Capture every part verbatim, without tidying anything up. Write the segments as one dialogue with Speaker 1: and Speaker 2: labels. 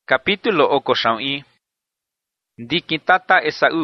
Speaker 1: Capítulo okoxaui. Ndikitata Esaú.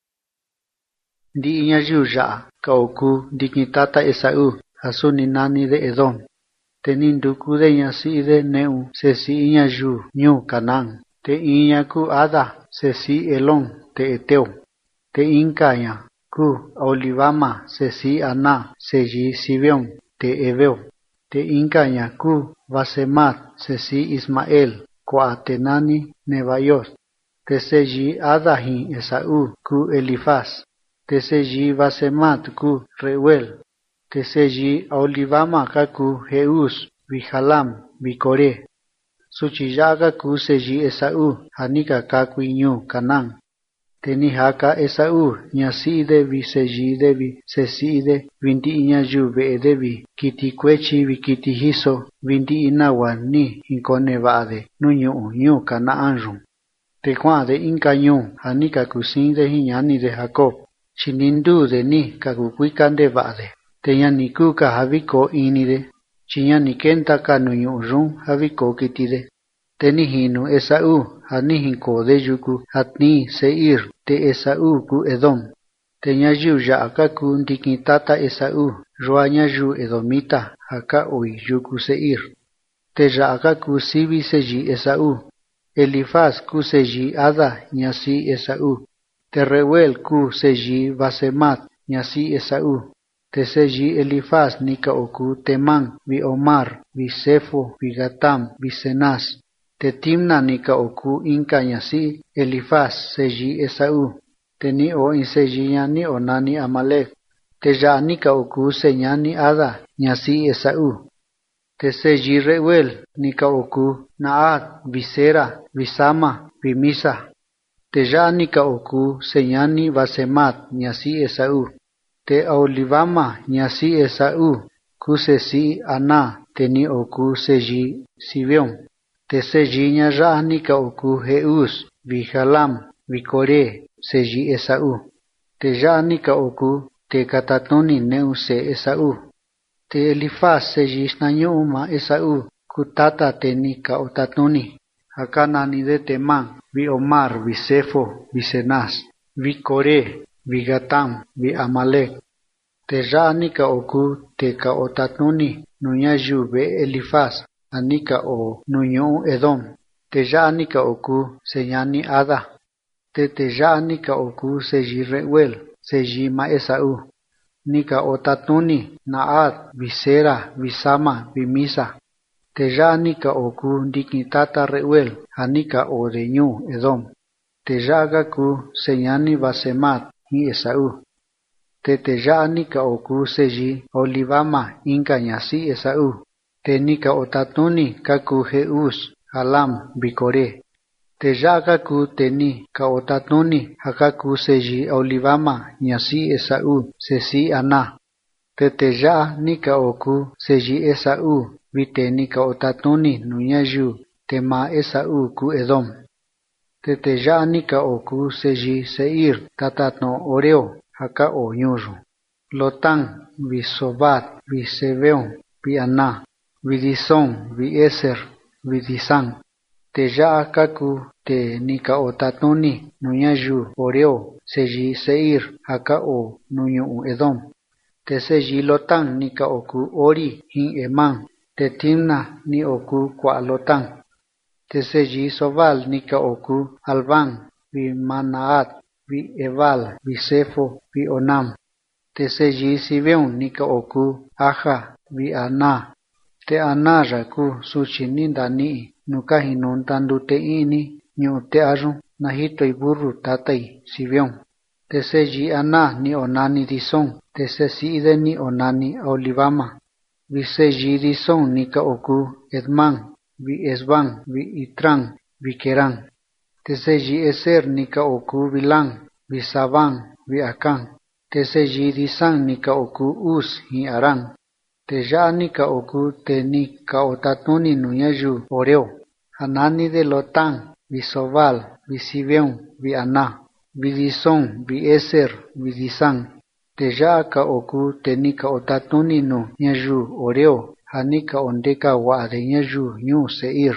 Speaker 2: Ndi ñayu ya'a kauku ndikitata Esaú asuni nani de Edom. Teni nduku de ñasi de neu se si ñayu ñu Canaán. Te iña ku Ada se si Elón te Eteo. Te incaña ku Olivama se si Aná se yi Sibión te Ebeo. Te incaña ku Basemat se si Ismael kwa te nani Nebayot. Te se yi Adahi Esaú ku Elifaz. Te se yi Basemat ku Reuel. Te se yi Olivama ku Jeús Bijalam Bicore. Suchiyaga ku se yi Esaú hanika kakui ñu Canaán. Teni haka Esaú ñasi debi se yi debi se si de vindi ñayu be debi kiti kwechi bi kiti hiso vindi inawa ni inkone baade nuñu ñu Canaán rum. Te Juan de inka ñu hanika kusin de hiñani de Jacob. Chinindu de ni kakukuikande baade. Te ñani kuka habiko inide. Chiñani kenta ka nuñu rum habiko kitide. Teni hinu Esaú hanihinko de yuku hatni Seir te Esaú ku Edom. Te ñayu yaaka ku ndikitata Esaú roa ñayu Edomita haka oi yuku Seir. Te yaaka ku sibi se yi Esaú. Elifaz ku se yi Ada ñasi Esaú. Te Reuel ku se yi Basemat ñasi Esaú. Te se yi Elifaz nika oku Temán bi Omar bi Sefo bi Gatam bi Senaz. Te Timna nika oku inka ñasi Elifaz se yi Esaú. Te ni o in se yi ñani o nani Amalek. Te ya nika oku se ñani Ada ñasi Esaú. Te se yi Reuel nika oku Naat Bisera Bisama Bimisa. Te ya nika oku se ñani Basemat ñasi Esaú. Te Olivama ñasi Esaú ku se si Aná te ni oku se yi Sibión. Te se yi ñaya nika oku Jeús Bijalam Bicore se yi Esaú. Te ya nika oku te katatuni neu se Esaú. Te Elifaz se yi snañuma Esaú ku tata te nika otatuni. Hakanani de Temán bi Omar bi Sefo bi Senaz bi Core bi Gatam bi Amalek. Te ya nika oku te ka otatuni nuñayu be Elifaz anika o nuñu Edom. Te ya nika oku se ñani Ada. Te te ya nika oku se yi Reuel se yi ma Esaú. Nika otatuni Naat Bisera Bisama Bimisa. Te ya nika oku ndikitata Reuel hanika o de ñu Edom. Te ya gaku se ñani Basemat ni Esaú. Te te ya nika oku se yi Olivama inka ñasi Esaú. Te nika otatuni kaku Jeús Halam Bicore. Te ya gaku te ni ka otatuni hakaku se yi Olivama ñasi Esaú se si Aná. Te te ya nika oku se yi Esaú vite nika otatuni nuñayu te ma Esaú ku Edom. Te te ya nika oku se yi Seir tatatno Oreo haka o ñuru. Lotán bi Sobat bi Sebeón bi Aná bi Disón bi Eser bi Disán. Te ya kaku te nika otatuni nuñayu Oreo se yi Seir haka o nuñu Edom. Te se yi Lotán nika oku Ori hin Emán. Te Timna ni oku kwa Lotán. Te se yi Sobal nika oku Albán bi Manaat bi Ebal bi Sefo bi Onam. Te se yi Sibión nika oku Aja bi Aná. Te Aná raku suchi nindani nuka hinuntandu te ini ñu te arun nahito y burru tatai Sibión. Te se yi Aná ni onani Disón. Te se si de ni onani Olivama. Bi se yi Disón nika oku Edmán bi Esbán bi Itrán bi Kerán. Te se yi Eser nika oku Bilán bi Sabán bi Acán. Te se yi Disán nika oku Uz hi Arán. Te ya nika oku te nika otatuni nuñayu Oreo. Hanani de Lotán bi Sobal bi Sibión bi Aná bi Disón bi Eser bi Disán. Te ya ka oku te nika otatuni nuñayu Oreo hanika ondeka wa de ñayu ñu Seir.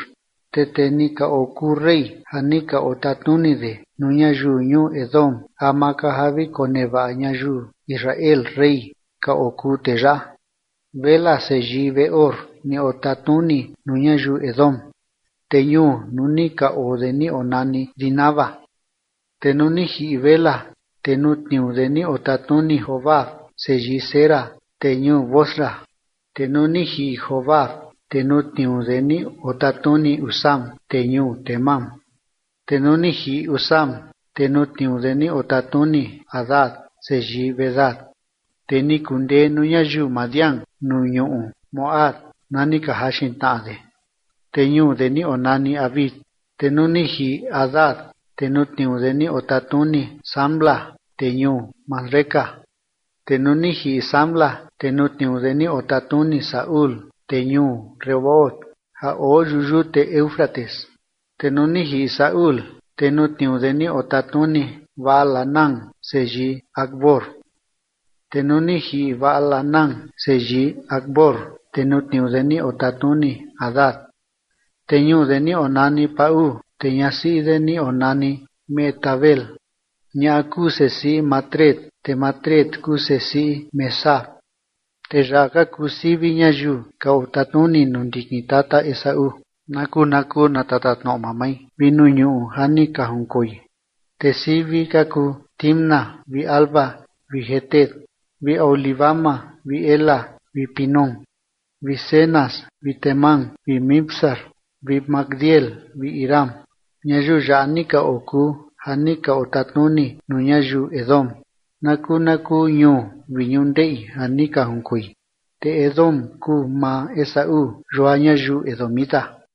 Speaker 2: tete nika o ku rey hanika o tatuni de nuña yu ñu Edom amaka havi koneva ña yu Israel rey ka o ku teja vela se ji beor ni o tatuni nuña yu Edom te ñu nunika o de ni onani dinaba te nuni hi vela te nutniu de ni o tatuni Jobab se ji Sera te ñu Bosra te nuni hi Jobab te nutniu de ni o tatuni Usam te ñu Temam te nuni hi Usam te nutniu de ni o tatuni Adad se ji Bedad te ni kunde nuña yu Madian nu ñu Moab nani ka hashin taade te ñu de ni onani Abid te nuni hi Adad te nutniu de ni o tatuni Samla te ñu Masreka te nuni hi Samla te nutniu de ni o tatuni Saúl te ñu Rehoboth ha o yuyu te Eufrates te nuni hi Saúl te nutniu de ni o tatuni Baal-Hanán se ji Akbor te nuni hi Baal-Hanán se ji Akbor te nutniu de ni o tatuni Adad te ñu de ni onani Pau te ñasi de ni onani Metabel ña ku se si Matred te Matred ku se si Mesab te raga ku si viña yu ka o tatuni nundiki tata Esaú naku naku na tata no mamai vinu ñu hani ka hunkoy te si vi ka ku Timna vi Alba vi Getet vi Olivama vi Ela vi Pinon vi Cenas vi Temán vi Mibsar vi Magdiel vi Iram ña yu yani ka o ku hani ka o tatuni nuña yu Edom naku naku ñu viñundei hani ka hunkoy te Edom ku ma Esaú roaña yu Edomita